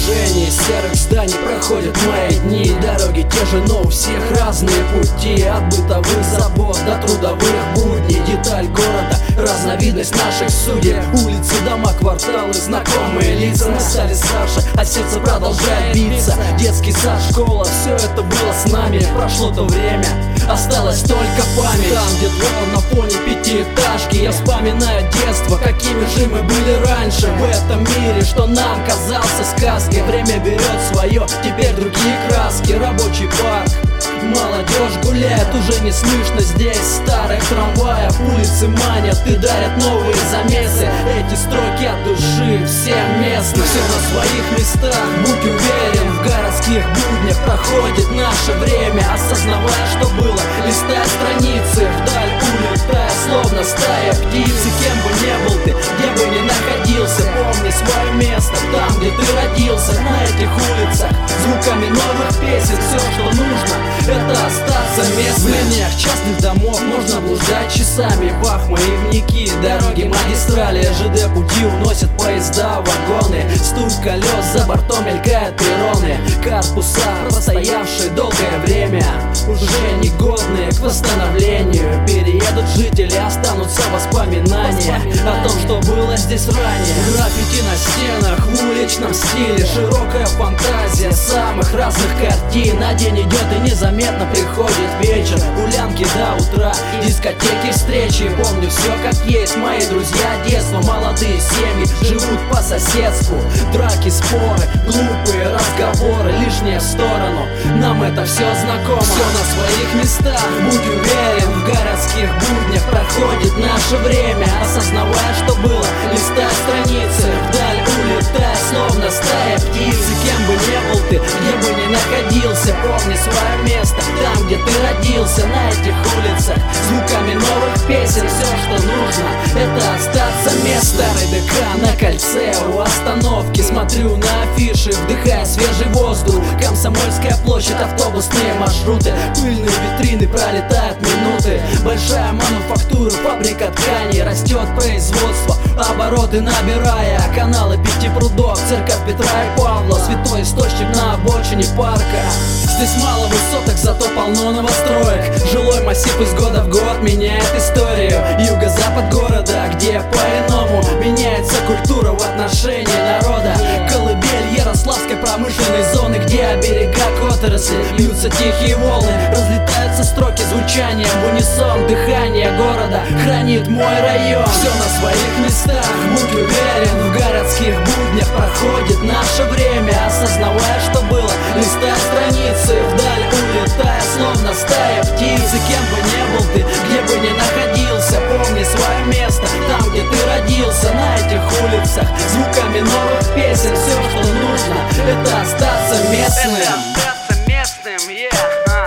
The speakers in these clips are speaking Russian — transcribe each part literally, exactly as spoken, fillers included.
окружении серых зданий проходят мои дни. Дороги те же, но у всех разные пути. От бытовых забот до трудовых будней. Деталь города, разновидность наших судеб. Улицы, дома, кварталы, знакомые лица. Мы стали старше, а сердце продолжает биться. Детский сад, школа, все это было с нами. Прошло то время, осталась только память. Там, где двор на фоне пятиэтажки, я вспоминаю детство, какими же мы были раньше. В этом мире, что нам казался сказкой. Время берет свое, теперь другие краски. Рабочий парк, молодежь гуляет, уже не слышно здесь старых трамваев. Улицы манят и дарят новые замесы. Эти строки от души всем местным. Все на своих местах, будь уверен, в городских буднях проходит наше время. Осознавая, что было, листая страницы, вдаль улетая, словно стая птиц. И кем бы не был ты, где бы ни находился, помни свое место, там, где ты родился. На этих улицах, звуками новых песен, все, что нужно, это остаться местным. В линиях частных домов можно блуждать часами. Бах, маятники, дороги, магистрали, ЖД пути уносят поезда, вагоны. Стук колес, за бортом мелькают перроны. Корпуса, простоявшие долгое время, уже негодные к восстановлению. Переедут жители, останутся воспоминания о том, что было здесь ранее. Граффити на стенах, в уличном стиле, широкая фантазия самых разных картин. На день идет и незаметно приходит вечер. Гулянки до утра, дискотеки, встречи. Помню все как есть, мои друзья детства. Молодые семьи живут по соседству. Драки, споры, глупые разговоры, лишние в сторону. Нам это все знакомо. Все на своих местах, будь уверен, в городских буднях проходит наше время. Осознавая, что было, листая страницы, вдаль улетая, словно стая птиц. И кем бы не был ты, где бы ни находился, помни свое место, там, где ты родился. На этих улицах, звуками новых песен, все, что нужно, это остаться местным. Старый ДК на кольце у остановки, смотрю на афиши, вдыхая свежий воздух. Комсомольская площадь, автобусные маршруты, пыльные витрины, пролетают минуты. Большая мануфактура, фабрика тканей, растет производство, обороты набирая. Каналы пяти прудов, церковь Петра и Павла, святой источник на обочине парка. Здесь мало высоток, зато полно новостроек. Жилой массив из года в год меняет историю. Юго-запад города, где по-иному меняется культура в отношении народа. Колыбель Ярославской промышленной зоны, где о берегах отрасли льются тихие волны. Разлетаются строки звучанием в унисон. Дыхание города хранит мой район. Все на своих местах, будь уверен, в городских буднях проходит наше время. Осознавая, что было, листая страницы, вдаль улетая, словно стая птиц. И кем бы не был ты, где бы ни находился, помни свое место, там, где ты родился. На этих улицах, звуками новых песен, все, что нужно, это остаться местным. Это остаться местным, yeah. uh.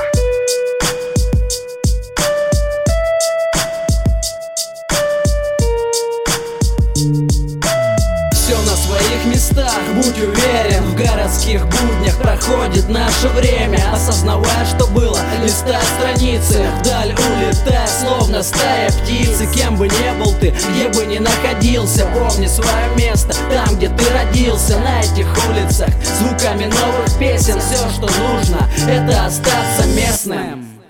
Все на своих местах, будь уверен, в городских буднях проходит наше время. Осознавая, что было, листая страницы, вдаль улетая, словно стая птиц. И кем бы не был ты, где бы ни находился, помни свое место, там, где ты родился. На этих улицах, звуками новых песен, все, что нужно, это остаться местным.